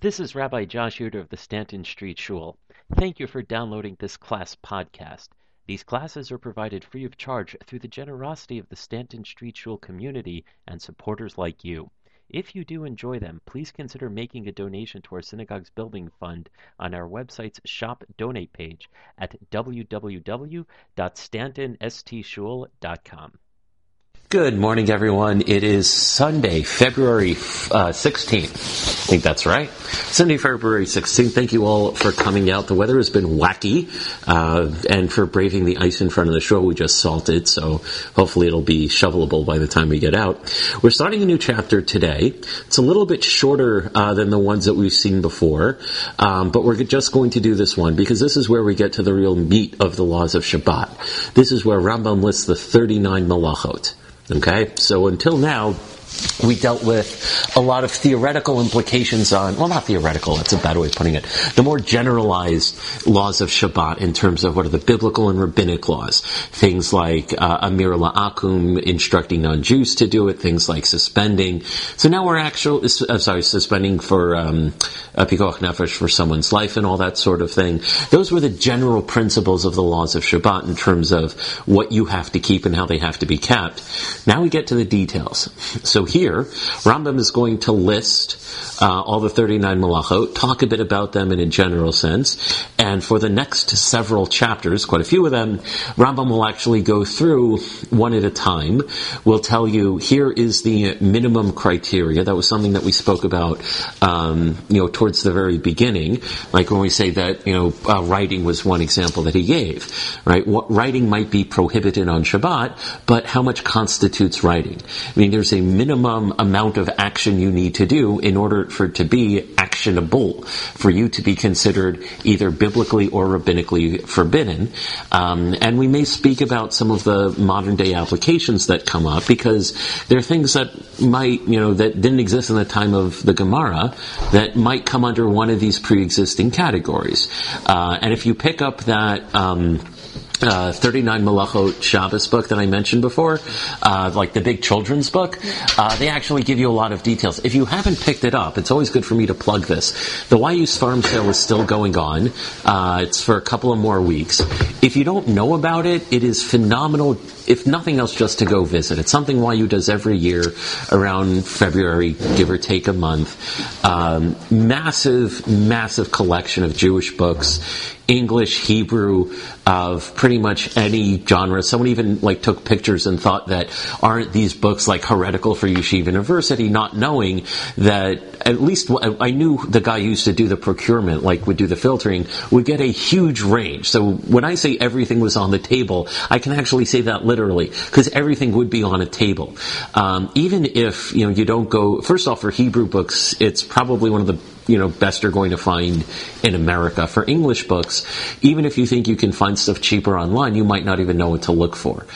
This is Rabbi Josh Yoder of the Stanton Street Shul. Thank you for downloading this class podcast. These classes are provided free of charge through the generosity of the Stanton Street Shul community and supporters like you. If you do enjoy them, please consider making a donation to our synagogue's building fund on our website's Shop Donate page at www.stantonstshul.com. Good morning, everyone. It is Sunday, February 16th. I think that's right. Sunday, February 16th. Thank you all for coming out. The weather has been wacky, and for braving the ice in front of the shore. We just salted, so hopefully it'll be shovelable by the time we get out. We're starting a new chapter today. It's a little bit shorter than the ones that we've seen before, but we're just going to do this one because this is where we get to the real meat of the laws of Shabbat. This is where Rambam lists the 39 malachot. Okay, so until now, we dealt with a lot of theoretical implications on, well, not theoretical, that's a bad way of putting it, the more generalized laws of Shabbat in terms of what are the biblical and rabbinic laws. Things like Amir La'akum, instructing non-Jews to do it, things like suspending. So now we're suspending for Pikuach Nefesh for someone's life and all that sort of thing. Those were the general principles of the laws of Shabbat in terms of what you have to keep and how they have to be kept. Now we get to the details. So here, Rambam is going to list all the 39 malachot, talk a bit about them in a general sense, and for the next several chapters, quite a few of them, Rambam will actually go through one at a time. We'll tell you, here is the minimum criteria. That was something that we spoke about, towards the very beginning, like when we say that, writing was one example that he gave, right? What writing might be prohibited on Shabbat, but how much constitutes writing? I mean, there's a minimum amount of action you need to do in order for it to be actionable, for you to be considered either biblically or rabbinically forbidden. And we may speak about some of the modern day applications that come up because there are things that might, that didn't exist in the time of the Gemara that might come under one of these pre-existing categories. And if you pick up that 39 Malachot Shabbos book that I mentioned before, like the big children's book, they actually give you a lot of details. If you haven't picked it up, it's always good for me to plug this. The YU Farm sale is still going on. It's for a couple of more weeks. If you don't know about it, it is phenomenal, if nothing else, just to go visit. It's something YU does every year around February, give or take a month. Massive collection of Jewish books, English, Hebrew, of pretty much any genre. Someone even took pictures and thought that aren't these books heretical for Yeshiva University, not knowing that at least I knew the guy who used to do the procurement, would do the filtering, would get a huge range. So when I say everything was on the table, I can actually say that literally, because everything would be on a table. Even if, you don't go, first off, for Hebrew books, it's probably one of the best you're going to find in America. For English books, even if you think you can find stuff cheaper online, you might not even know what to look for.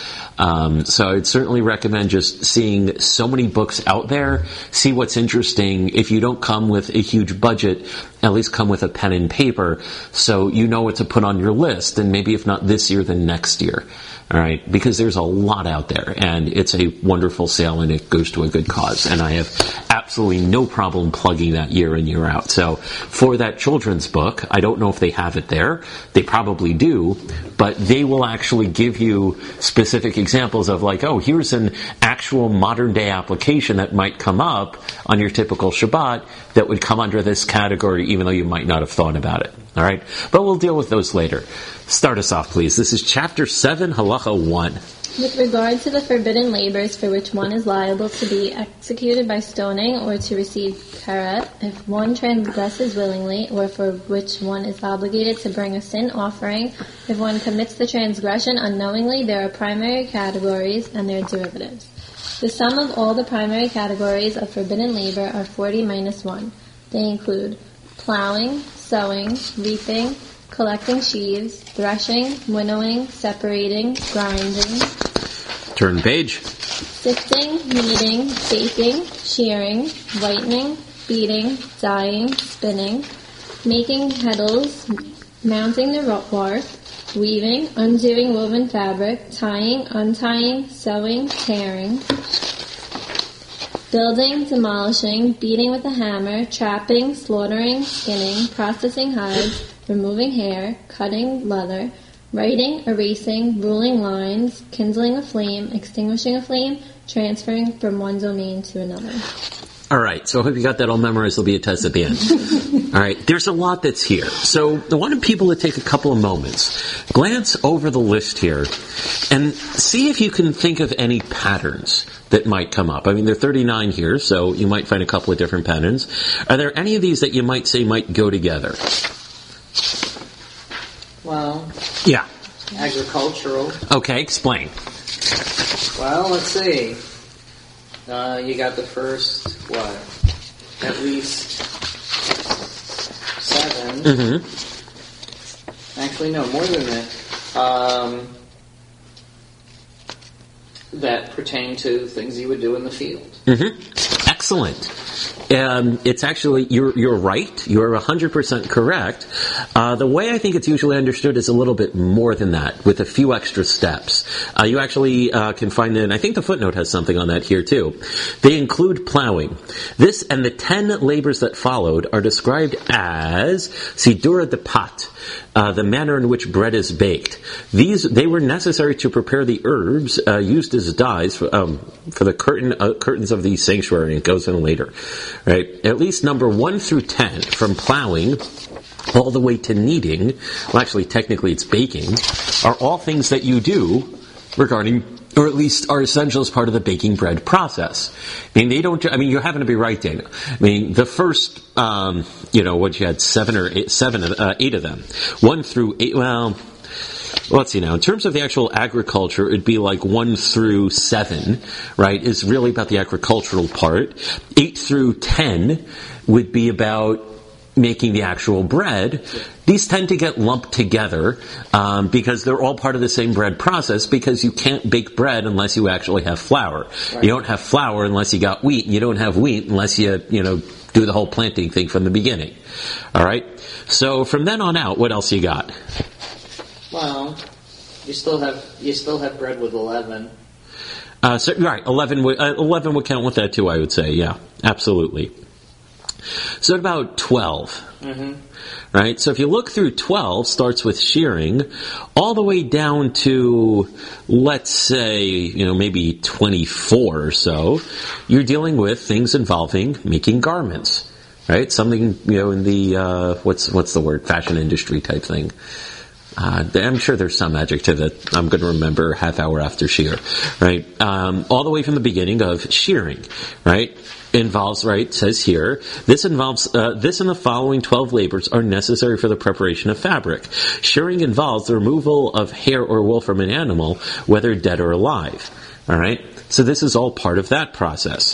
So I'd certainly recommend just seeing so many books out there, see what's interesting. If you don't come with a huge budget, at least come with a pen and paper so you know what to put on your list, and maybe if not this year, then next year. All right, because there's a lot out there, and it's a wonderful sale, and it goes to a good cause. And I have absolutely no problem plugging that year in, year out. So for that children's book, I don't know if they have it there. They probably do, but they will actually give you specific examples of here's an actual modern day application that might come up on your typical Shabbat that would come under this category, even though you might not have thought about it. All right, but we'll deal with those later. Start us off, please. This is Chapter 7, Halacha 1. With regard to the forbidden labors for which one is liable to be executed by stoning or to receive karet, if one transgresses willingly, or for which one is obligated to bring a sin offering, if one commits the transgression unknowingly, there are primary categories and their derivatives. The sum of all the primary categories of forbidden labor are 40 minus 1. They include plowing, sowing, reaping, collecting sheaves, threshing, winnowing, separating, grinding. Turn page. Sifting, kneading, baking, shearing, whitening, beating, dyeing, spinning, making kettles, mounting the warp, weaving, undoing woven fabric, tying, untying, sewing, tearing, building, demolishing, beating with a hammer, trapping, slaughtering, skinning, processing hides, removing hair, cutting leather, writing, erasing, ruling lines, kindling a flame, extinguishing a flame, transferring from one domain to another. All right, so I hope you got that all memorized. There'll be a test at the end. All right, there's a lot that's here. So I wanted people to take a couple of moments, glance over the list here, and see if you can think of any patterns that might come up. I mean, there are 39 here, so you might find a couple of different patterns. Are there any of these that you might say might go together? Well, yeah. Agricultural. Okay, explain. Well, let's see. You got the first, at least 7. Mm-hmm. Actually, no, more than that. That pertain to things you would do in the field. Mm-hmm. Excellent. It's actually, you're right. You're 100% correct. The way I think it's usually understood is a little bit more than that, with a few extra steps. You actually can find it, and I think the footnote has something on that here too. They include plowing. This and the 10 labors that followed are described as sidura de pat, the manner in which bread is baked. They were necessary to prepare the herbs used as dyes for the curtains of the sanctuary. It goes in later. Right? At least number 1 through 10, from plowing all the way to kneading, well actually technically it's baking, are all things that you do regarding, or at least are essential as part of the baking bread process. I mean, you happen to be right, Dana. I mean, the first, what you had 8 of them. 1 through 8, well, let's see now. In terms of the actual agriculture, it'd be like 1 through 7, right, is really about the agricultural part. 8 through 10 would be about making the actual bread. These tend to get lumped together because they're all part of the same bread process, because you can't bake bread unless you actually have flour. Right. You don't have flour unless you got wheat, and you don't have wheat unless you do the whole planting thing from the beginning. All right? So from then on out, what else you got? Well, you still have bread with 11. Right, 11 would count with that too, I would say. Yeah, absolutely. So at about 12. Mm-hmm. Right? So if you look through 12, starts with shearing, all the way down to, let's say, maybe 24 or so, you're dealing with things involving making garments. Right? Something, in the, what's the word? Fashion industry type thing. I'm sure there's some adjective that I'm going to remember half hour after shear, right? All the way from the beginning of shearing, right? Involves, right, says here, this and the following 12 labors are necessary for the preparation of fabric. Shearing involves the removal of hair or wool from an animal, whether dead or alive. All right? So this is all part of that process.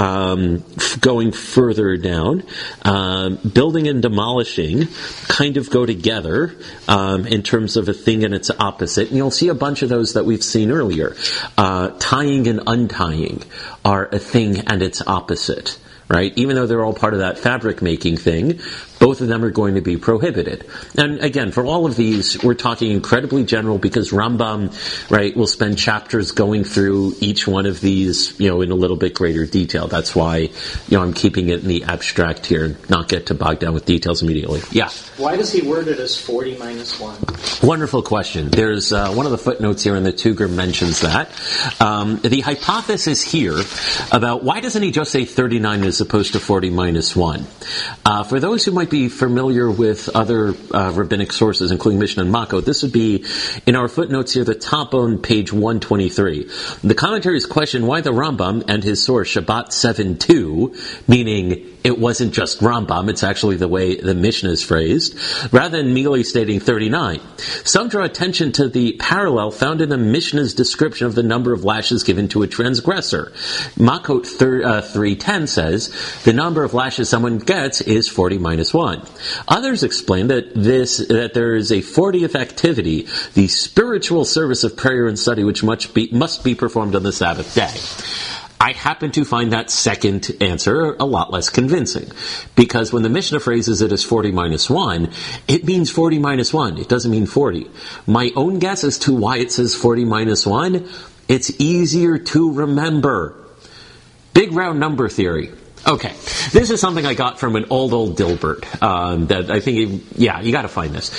Going further down, building and demolishing kind of go together in terms of a thing and its opposite. And you'll see a bunch of those that we've seen earlier. Tying and untying are a thing and its opposite. Right? Even though they're all part of that fabric making thing, both of them are going to be prohibited. And again, for all of these, we're talking incredibly general because Rambam, right, will spend chapters going through each one of these, in a little bit greater detail. That's why, I'm keeping it in the abstract here and not get to bog down with details immediately. Yeah. Why does he word it as 40 minus 1? Wonderful question. There's one of the footnotes here in the Tuger mentions that. The hypothesis here about why doesn't he just say 39 as opposed to 40 minus 1? For those who might be familiar with other rabbinic sources, including Mishnah and Makot, this would be in our footnotes here, the top on page 123. The commentaries question why the Rambam and his source Shabbat 7.2, meaning it wasn't just Rambam, it's actually the way the Mishnah is phrased, rather than merely stating 39. Some draw attention to the parallel found in the Mishnah's description of the number of lashes given to a transgressor. Makot 3.10 says, the number of lashes someone gets is 40 minus 1. Others explain that there is a 40th activity, the spiritual service of prayer and study, which must be performed on the Sabbath day. I happen to find that second answer a lot less convincing, because when the Mishnah phrases it as 40 minus 1, it means 40 minus 1. It doesn't mean 40. My own guess as to why it says 40 minus 1, it's easier to remember. Big round number theory. Okay, this is something I got from an old Dilbert. That I think, you got to find this.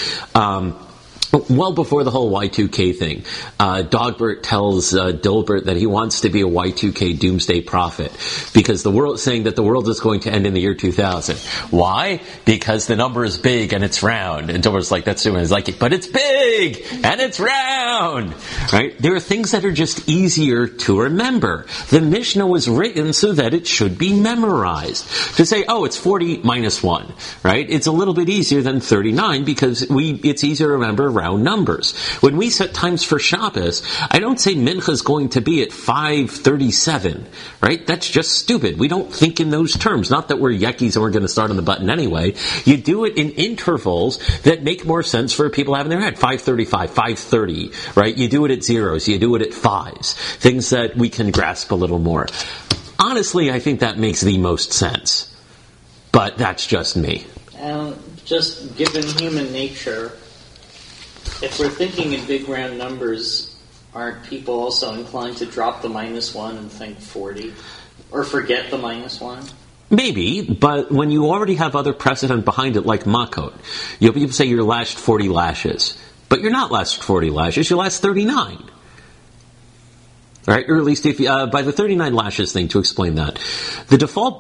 Well before the whole Y2K thing, Dogbert tells Dilbert that he wants to be a Y2K doomsday prophet because saying that the world is going to end in the year 2000. Why? Because the number is big and it's round. And Dilbert's like, that's doing. He's like, but it's big and it's round, right? There are things that are just easier to remember. The Mishnah was written so that it should be memorized. To say, oh, it's 40 minus 1, right? It's a little bit easier than 39 because it's easier to remember round numbers. When we set times for Shabbos, I don't say Mincha is going to be at 5:37, right? That's just stupid. We don't think in those terms. Not that we're yekis and we're going to start on the button anyway. You do it in intervals that make more sense for people having their head. 5:35, 5:30, right? You do it at zeros. You do it at fives. Things that we can grasp a little more. Honestly, I think that makes the most sense. But that's just me. Just given human nature, if we're thinking in big round numbers, aren't people also inclined to drop the -1 and think 40? Or forget the -1? Maybe, but when you already have other precedent behind it, like Makot, you'll say you're lashed 40 lashes. But you're not lashed 40 lashes, you last 39. Right? Or at least if by the 39 lashes thing, to explain that. The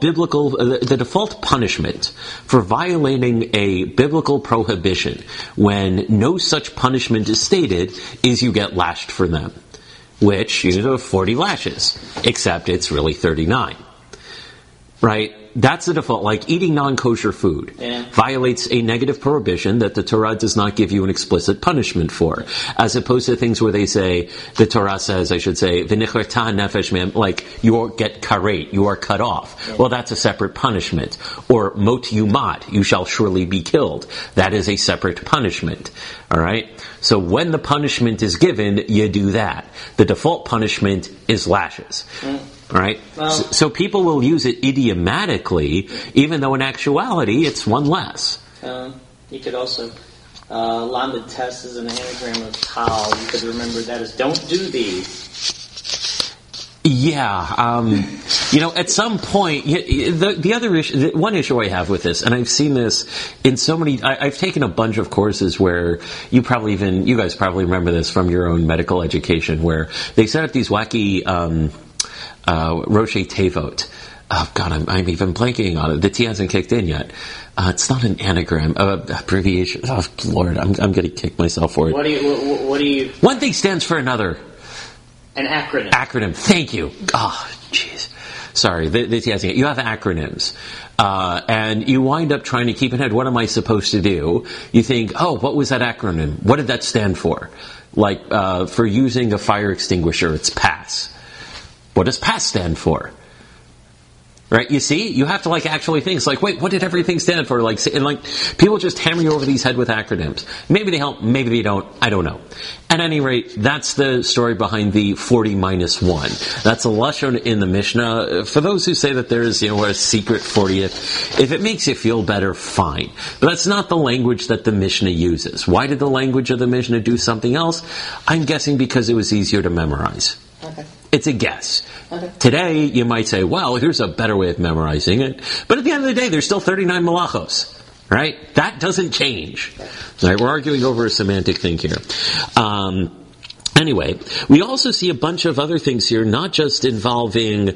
default punishment for violating a biblical prohibition when no such punishment is stated is you get lashed for them. Which, 40 lashes. Except it's really 39. Right? That's the default. Like eating non-kosher food violates a negative prohibition that the Torah does not give you an explicit punishment for. As opposed to things where they say, the Torah says, I should say, v'nichrata nefesh me'em, like you get karet, you are cut off. Yeah. Well, that's a separate punishment. Or mot yumat, you shall surely be killed. That is a separate punishment. Alright? So when the punishment is given, you do that. The default punishment is lashes. Right? Well, so people will use it idiomatically, even though in actuality it's one less. You could also, Lamed Tes is an anagram of Tal. You could remember that as don't do these. Yeah, at some point, the other issue, one issue I have with this, and I've seen this in so many, I've taken a bunch of courses where you guys probably remember this from your own medical education, where they set up these wacky, Roche Tevot. Oh God, I'm even blanking on it. The T hasn't kicked in yet. It's not an anagram, abbreviation. Oh Lord, I'm going to kick myself for it. What do you? One thing stands for another. An acronym. Acronym. Thank you. Oh, jeez. Sorry, the T hasn't. You have acronyms, and you wind up trying to keep in head. What am I supposed to do? You think, oh, what was that acronym? What did that stand for? Like for using a fire extinguisher, it's PASS. What does PASS stand for? Right? You see? You have to actually think. It's like, wait, what did everything stand for? People just hammer you over these head with acronyms. Maybe they help, maybe they don't. I don't know. At any rate, that's the story behind the 40 minus 1. That's a lashon in the Mishnah. For those who say that there is, a secret 40th, if it makes you feel better, fine. But that's not the language that the Mishnah uses. Why did the language of the Mishnah do something else? I'm guessing because it was easier to memorize. Okay. It's a guess. Okay. Today, you might say, well, here's a better way of memorizing it. But at the end of the day, there's still 39 malachos. Right? That doesn't change. Right? We're arguing over a semantic thing here. Anyway, we also see a bunch of other things here, not just involving,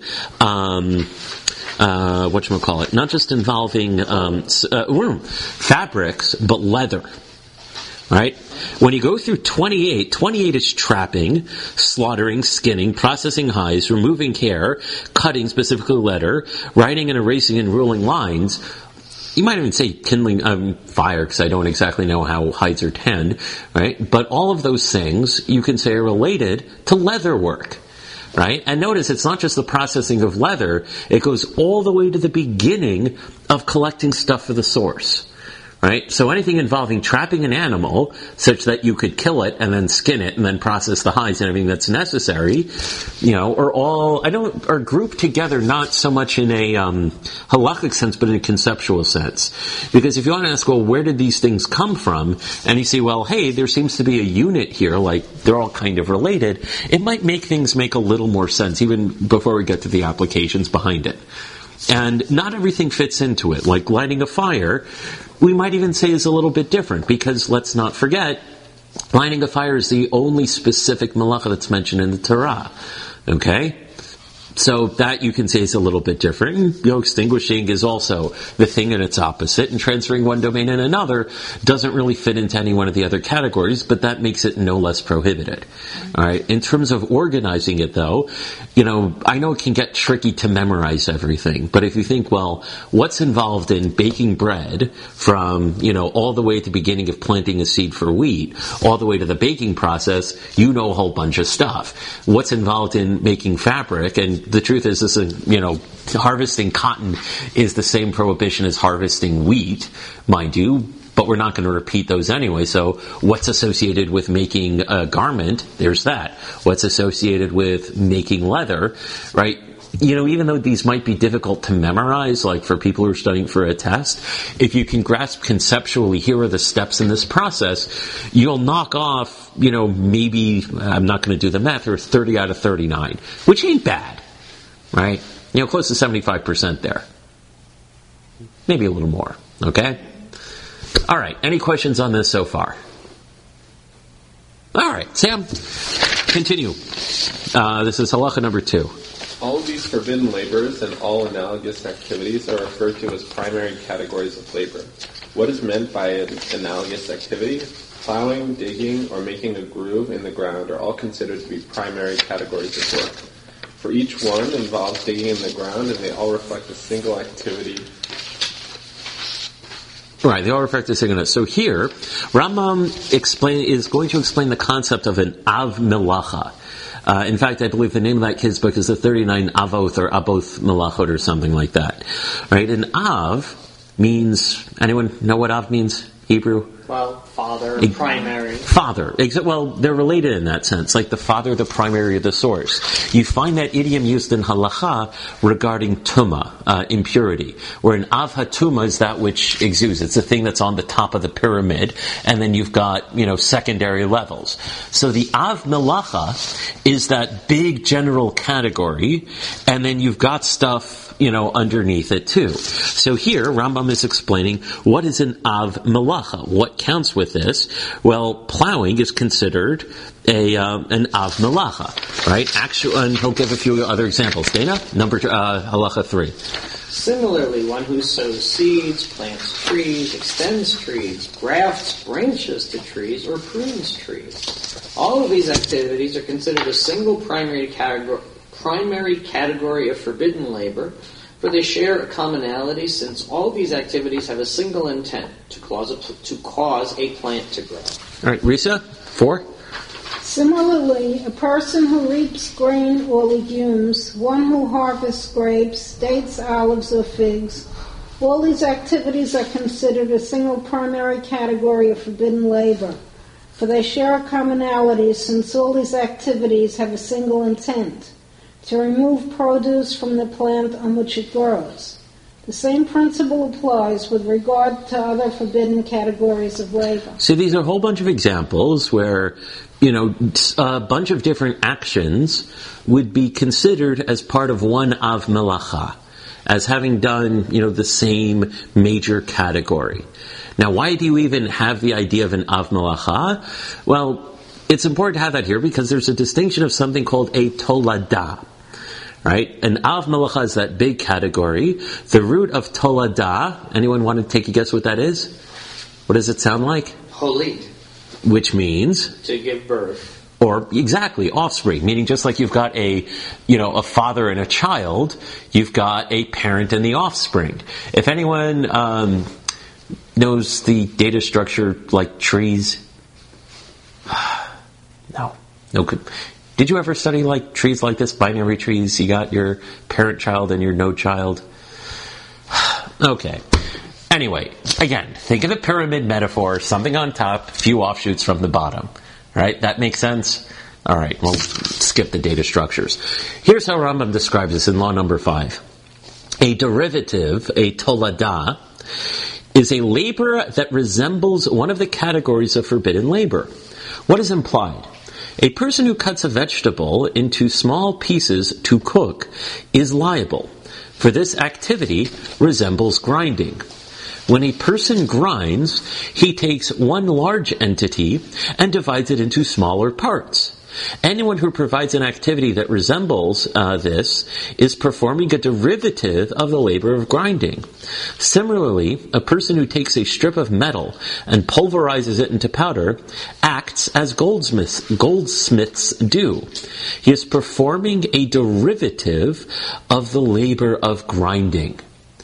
not just involving, fabrics, but leather. Right? When you go through 28 is trapping, slaughtering, skinning, processing hides, removing hair, cutting, specifically leather, writing and erasing and ruling lines. You might even say kindling fire, because I don't exactly know how hides are tanned, right? But all of those things you can say are related to leather work. Right? And notice it's not just the processing of leather, it goes all the way to the beginning of collecting stuff for the source. right? So anything involving trapping an animal such that you could kill it and then skin it and then process the hides and everything that's necessary, are grouped together not so much in a halakhic sense, but in a conceptual sense. Because if you want to ask, well, where did these things come from? And you say, well, hey, there seems to be a unit here, like they're all kind of related. It might make things make a little more sense, even before we get to the applications behind it. And not everything fits into it. Like lighting a fire, we might even say is a little bit different, because let's not forget, lighting a fire is the only specific malacha that's mentioned in the Torah. Okay? So that you can say is a little bit different. Extinguishing is also the thing and its opposite, and transferring one domain in another doesn't really fit into any one of the other categories, but that makes it no less prohibited. Alright, in terms of organizing it though, I know it can get tricky to memorize everything, but if you think, well, what's involved in baking bread from, all the way at the beginning of planting a seed for wheat, all the way to the baking process, a whole bunch of stuff. What's involved in making fabric, and the truth is, harvesting cotton is the same prohibition as harvesting wheat, mind you, but we're not going to repeat those anyway. So what's associated with making a garment? There's that. What's associated with making leather, right? Even though these might be difficult to memorize, like for people who are studying for a test, if you can grasp conceptually, here are the steps in this process, you'll knock off, maybe, I'm not going to do the math, or 30 out of 39, which ain't bad. Right? Close to 75% there. Maybe a little more. Okay? Alright, any questions on this so far? Alright, Sam, continue. This is halacha number 2. All of these forbidden labors and all analogous activities are referred to as primary categories of labor. What is meant by an analogous activity? Plowing, digging, or making a groove in the ground are all considered to be primary categories of work. For each one involves digging in the ground, and they all reflect a single activity. Right, they all reflect a single. So here, Rambam is going to explain the concept of an av melacha. In fact, I believe the name of that kid's book is the 39 Avot or Aboth Melachot or something like that. Right, and Av means, anyone know what Av means? Hebrew? Well, father, primary. Father. Well, they're related in that sense. Like the father, the primary, the source. You find that idiom used in halacha regarding tuma, impurity. Where an av hatuma is that which exudes. It's the thing that's on the top of the pyramid. And then you've got, secondary levels. So the av melacha is that big general category. And then you've got stuff, underneath it too. So here, Rambam is explaining what is an av melacha. What counts with this? Well, plowing is considered an av melacha, right? And he'll give a few other examples. Dana, halacha 3. Similarly, one who sows seeds, plants trees, extends trees, grafts branches to trees, or prunes trees. All of these activities are considered a single primary category of forbidden labor, for they share a commonality, since all these activities have a single intent, to cause a plant to grow. All right, Risa, 4. Similarly, a person who reaps grain or legumes, one who harvests grapes, dates, olives, or figs, all these activities are considered a single primary category of forbidden labor, for they share a commonality, since all these activities have a single intent, to remove produce from the plant on which it grows. The same principle applies with regard to other forbidden categories of labor. So these are a whole bunch of examples where, a bunch of different actions would be considered as part of one av melacha, as having done, the same major category. Now, why do you even have the idea of an av melacha? Well, it's important to have that here because there's a distinction of something called a tolada. Right? An av melacha is that big category. The root of tolada, anyone want to take a guess what that is? What does it sound like? Holid. Which means? To give birth. Or, exactly, offspring. Meaning just like you've got a father and a child, you've got a parent and the offspring. If anyone knows the data structure like trees, no. Did you ever study like trees like this, binary trees? You got your parent child and your no child. Okay. Anyway, again, think of a pyramid metaphor, something on top, few offshoots from the bottom. Right? That makes sense? All right, we'll skip the data structures. Here's how Rambam describes this in law number 5. A derivative, a tolada, is a labor that resembles one of the categories of forbidden labor. What is implied? A person who cuts a vegetable into small pieces to cook is liable, for this activity resembles grinding. When a person grinds, he takes one large entity and divides it into smaller parts. Anyone who provides an activity that resembles this is performing a derivative of the labor of grinding. Similarly, a person who takes a strip of metal and pulverizes it into powder acts as goldsmiths do. He is performing a derivative of the labor of grinding.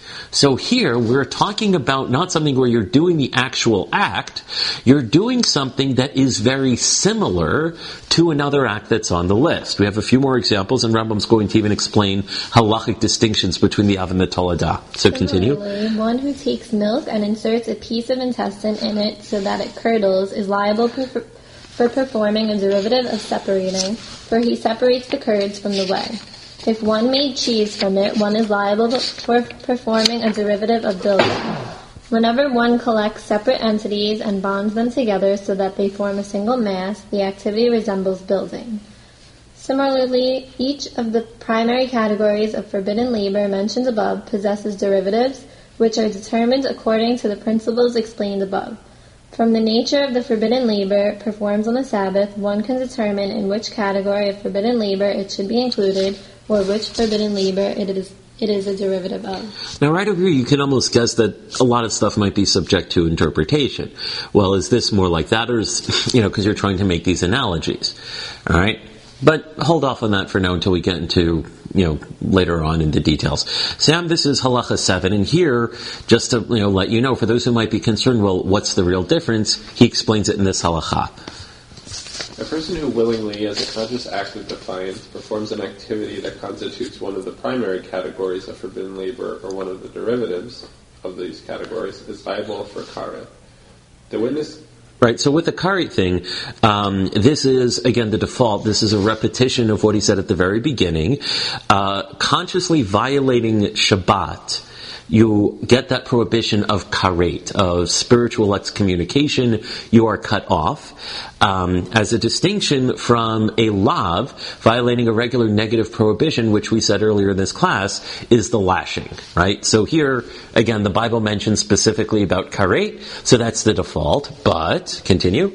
So here, we're talking about not something where you're doing the actual act, you're doing something that is very similar to another act that's on the list. We have a few more examples, and Rambam's going to even explain halachic distinctions between the Av and the Tolada. So continue. Similarly, one who takes milk and inserts a piece of intestine in it so that it curdles is liable for performing a derivative of separating, for he separates the curds from the whey. If one made cheese from it, one is liable for performing a derivative of building. Whenever one collects separate entities and bonds them together so that they form a single mass, the activity resembles building. Similarly, each of the primary categories of forbidden labor mentioned above possesses derivatives, which are determined according to the principles explained above. From the nature of the forbidden labor performed on the Sabbath, one can determine in which category of forbidden labor it should be included, or which forbidden labor it is a derivative of. Now, right over here, you can almost guess that a lot of stuff might be subject to interpretation. Well, is this more like that, or is, because you're trying to make these analogies. All right? But hold off on that for now until we get into, later on into details. Sam, this is Halacha 7, and here, just to, let you know, for those who might be concerned, well, what's the real difference? He explains it in this Halacha. A person who willingly, as a conscious act of defiance, performs an activity that constitutes one of the primary categories of forbidden labor or one of the derivatives of these categories is liable for karet. The witness... Right, so with the karet thing, this is, again, the default. This is a repetition of what he said at the very beginning. Consciously violating Shabbat, you get that prohibition of karet, of spiritual excommunication. You are cut off. As a distinction from a lav, violating a regular negative prohibition, which we said earlier in this class, is the lashing, right? So here, again, the Bible mentions specifically about karet, so that's the default, but, continue.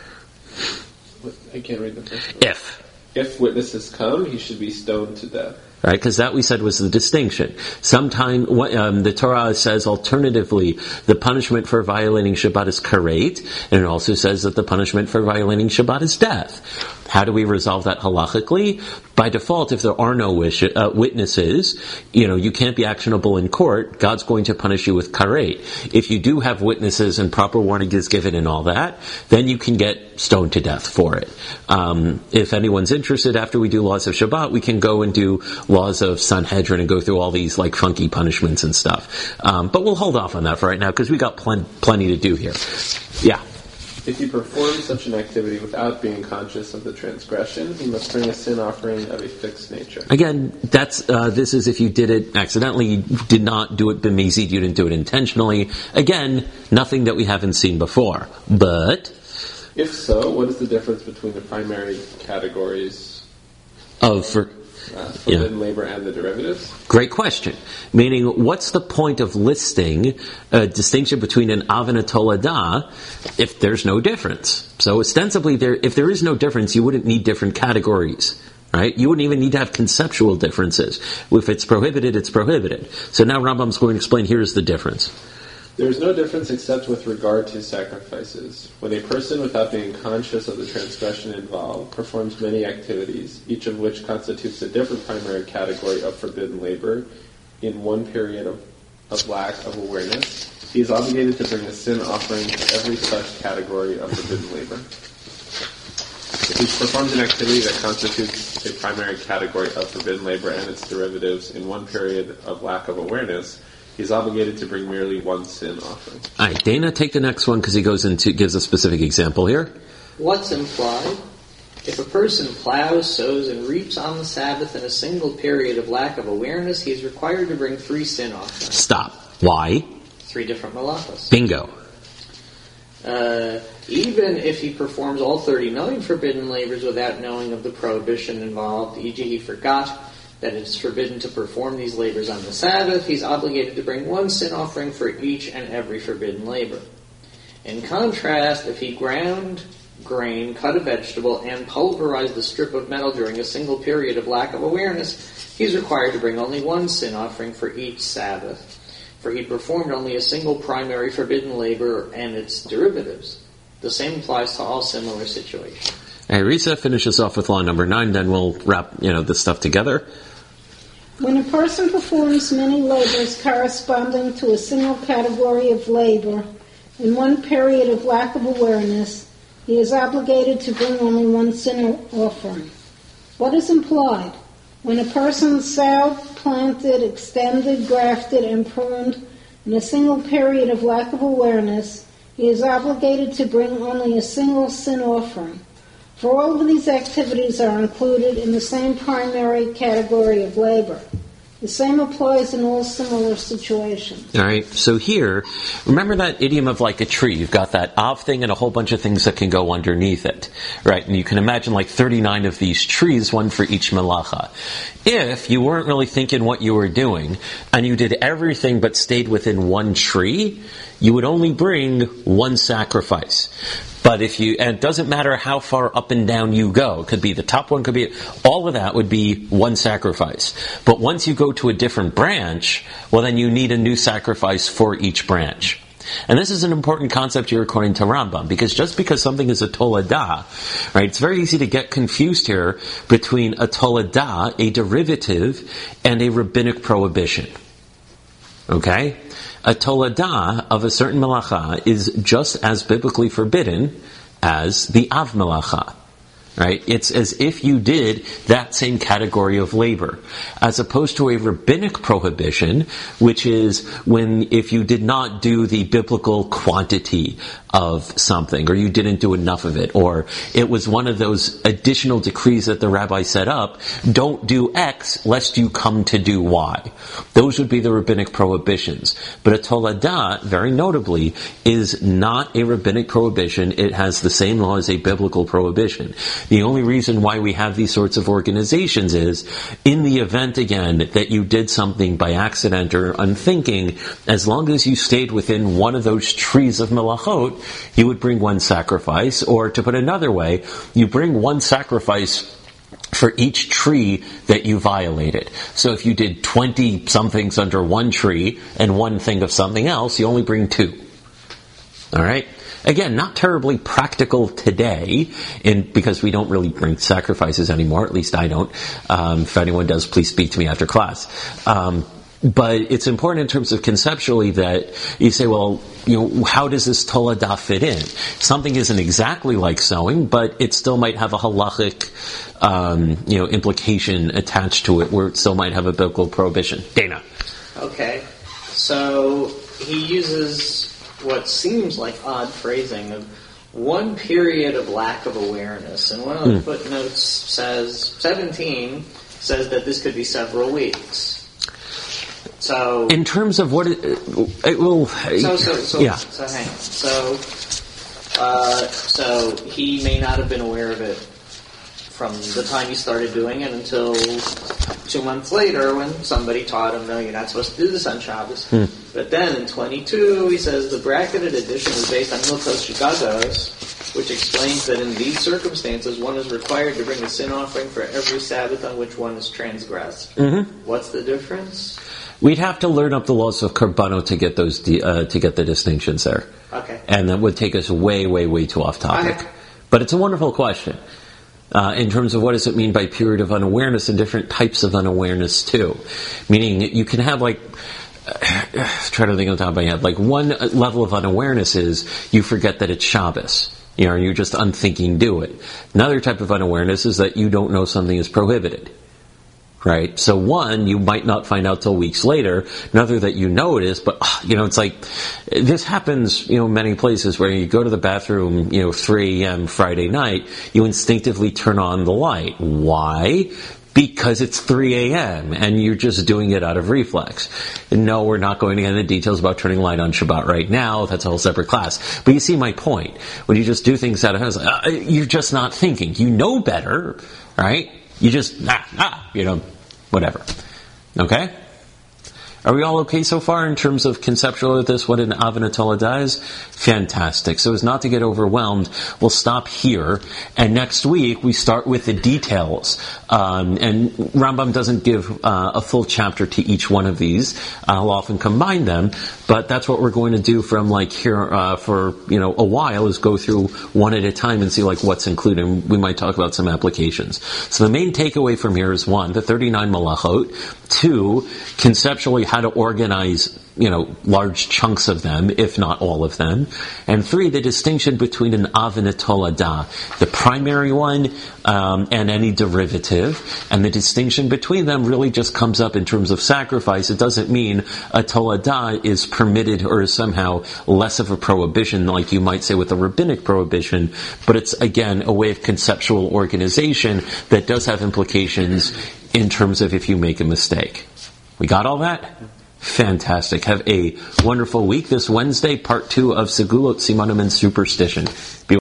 I can't read the first one. If witnesses come, he should be stoned to death. Right, because that we said was the distinction. Sometime the Torah says alternatively the punishment for violating Shabbat is karet, and it also says that the punishment for violating Shabbat is death. How do we resolve that halachically? By default, if there are no witnesses, you can't be actionable in court. God's going to punish you with karet. If you do have witnesses and proper warning is given and all that, then you can get stoned to death for it. If anyone's interested, after we do laws of Shabbat, we can go and do laws of Sanhedrin and go through all these funky punishments and stuff. But we'll hold off on that for right now because we got plenty to do here. Yeah. If he performs such an activity without being conscious of the transgression, he must bring a sin offering of a fixed nature. Again, this is if you did it accidentally, you did not do it b'mezid, you didn't do it intentionally. Again, nothing that we haven't seen before. But if so, what is the difference between the primary categories of forbidden labor and the derivatives? Great question. Meaning, what's the point of listing a distinction between an Av and a Tolada if there's no difference? So ostensibly, if there is no difference, you wouldn't need different categories. Right? You wouldn't even need to have conceptual differences. If it's prohibited, it's prohibited. So now Rambam's going to explain, here's the difference. There is no difference except with regard to sacrifices. When a person, without being conscious of the transgression involved, performs many activities, each of which constitutes a different primary category of forbidden labor, in one period of lack of awareness, he is obligated to bring a sin offering for every such category of forbidden labor. If he performs an activity that constitutes a primary category of forbidden labor and its derivatives in one period of lack of awareness, he's obligated to bring merely one sin offering. All right, Dana, take the next one because he gives a specific example here. What's implied? If a person plows, sows, and reaps on the Sabbath in a single period of lack of awareness, he is required to bring 3 sin offerings. Stop. Why? 3 different malachas. Bingo. Even if he performs all 39 forbidden labors without knowing of the prohibition involved, e.g. he forgot that it is forbidden to perform these labors on the Sabbath, he's obligated to bring 1 sin offering for each and every forbidden labor. In contrast, if he ground grain, cut a vegetable, and pulverized a strip of metal during a single period of lack of awareness, he's required to bring only 1 sin offering for each Sabbath, for he performed only a single primary forbidden labor and its derivatives. The same applies to all similar situations. Hey, Risa finishes off with law number 9, then we'll wrap this stuff together. When a person performs many labors corresponding to a single category of labor in one period of lack of awareness, he is obligated to bring only 1 sin offering. What is implied? When a person sowed, planted, extended, grafted, and pruned in a single period of lack of awareness, he is obligated to bring only a single sin offering. For all of these activities are included in the same primary category of labor. The same applies in all similar situations. All right, so here, remember that idiom of like a tree. You've got that av thing and a whole bunch of things that can go underneath it, right? And you can imagine like 39 of these trees, one for each malacha. If you weren't really thinking what you were doing, and you did everything but stayed within one tree, you would only bring 1 sacrifice. But and it doesn't matter how far up and down you go, it could be the top one, could be, all of that would be 1 sacrifice. But once you go to a different branch, well then you need a new sacrifice for each branch. And this is an important concept here according to Rambam, because just because something is a toledah, right, it's very easy to get confused here between a toledah, a derivative, and a rabbinic prohibition. Okay? A toledah of a certain melacha is just as biblically forbidden as the av melacha. Right? It's as if you did that same category of labor, as opposed to a rabbinic prohibition, which is if you did not do the biblical quantity of something, or you didn't do enough of it, or it was one of those additional decrees that the rabbi set up, don't do X lest you come to do Y. Those would be the rabbinic prohibitions. But a toledah, very notably, is not a rabbinic prohibition. It has the same law as a biblical prohibition. The only reason why we have these sorts of organizations is, in the event, again, that you did something by accident or unthinking, as long as you stayed within one of those trees of melachot, you would bring 1 sacrifice, or to put another way, you bring 1 sacrifice for each tree that you violated. So if you did 20 somethings under 1 tree and 1 thing of something else, you only bring 2. Alright? Again, not terribly practical today, because we don't really bring sacrifices anymore, at least I don't. If anyone does, please speak to me after class. But it's important in terms of conceptually that you say, well, how does this toledah fit in? Something isn't exactly like sowing, but it still might have a halachic, implication attached to it, where it still might have a biblical prohibition. Dana. Okay, so he uses what seems like odd phrasing of 1 period of lack of awareness, and one of the footnotes says 17 says that this could be several weeks. So, in terms of what it will, yeah. So hang on. So he may not have been aware of it from the time he started doing it until 2 months later, when somebody taught him, no, you're not supposed to do this on Shabbos. But then in 22, he says the bracketed edition is based on Hilchos Shegagos, which explains that in these circumstances, one is required to bring a sin offering for every Sabbath on which one is transgressed. What's the difference? We'd have to learn up the laws of Karbano to get those to get the distinctions there. Okay. And that would take us way, way, way too off topic. Okay. But it's a wonderful question. In terms of what does it mean by period of unawareness and different types of unawareness too. Meaning you can have try to think on top of my head, one level of unawareness is you forget that it's Shabbos. You just unthinking do it. Another type of unawareness is that you don't know something is prohibited. right? So one, you might not find out till weeks later. Another that you notice, but it's like this happens, many places where you go to the bathroom, 3 a.m. Friday night, you instinctively turn on the light. Why? Because it's 3 a.m. and you're just doing it out of reflex. No, we're not going to get into details about turning light on Shabbat right now. That's a whole separate class. But you see my point. When you just do things out of house, you're just not thinking. You know better, right? You just, whatever. Okay? Are we all okay so far in terms of conceptual of this, what an Avnei Toledah is? Fantastic. So as not to get overwhelmed, we'll stop here. And next week, we start with the details. And Rambam doesn't give a full chapter to each one of these. I'll often combine them. But that's what we're going to do from here for a while, is go through one at a time and see what's included. And we might talk about some applications. So the main takeaway from here is 1, the 39 malachot. 2, conceptually how to organize, large chunks of them, if not all of them. And 3, the distinction between an Avnei Toledah, the primary one, and any derivative. And the distinction between them really just comes up in terms of sacrifice. It doesn't mean a Toledah is permitted or is somehow less of a prohibition, like you might say with a rabbinic prohibition, but it's, again, a way of conceptual organization that does have implications in terms of if you make a mistake. We got all that? Fantastic. Have a wonderful week. This Wednesday, part 2 of Segulot, Simanim, and Superstition.